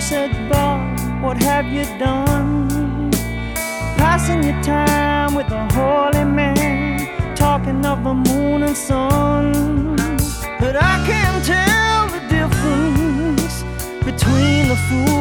said, Bob, what have you done? Passing your time with a holy man, talking of the moon and sun. But I can't tell the difference between the fool